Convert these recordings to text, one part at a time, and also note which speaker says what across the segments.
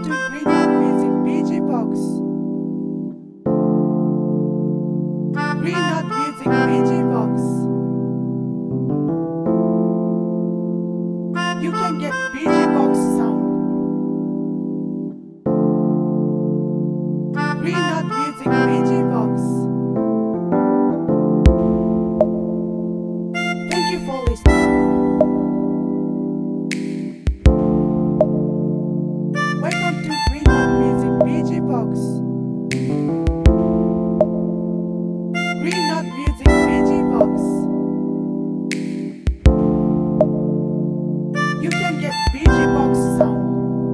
Speaker 1: Welcome to Green Dot Music BG Box. Green Dot Music BG Box. You can get BG Box sound. Green Dot Music BG Box. Thank you for listening. Welcome to Green Dot Music BG Box. Green Dot Music BG Box. You can get BG Box sound.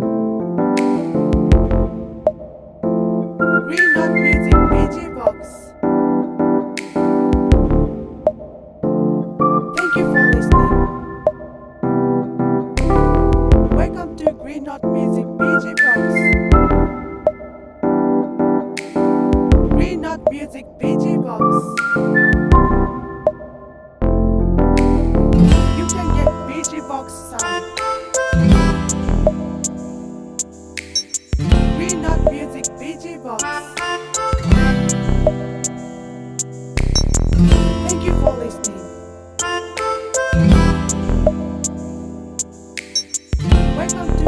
Speaker 1: Green Dot Music BG Box. Thank you for listening. Welcome to Green Dot Music BG Box. Green Dot Music BG Box. You can get BG Box sound. Green Dot Music BG Box. Thank you for listening. Welcome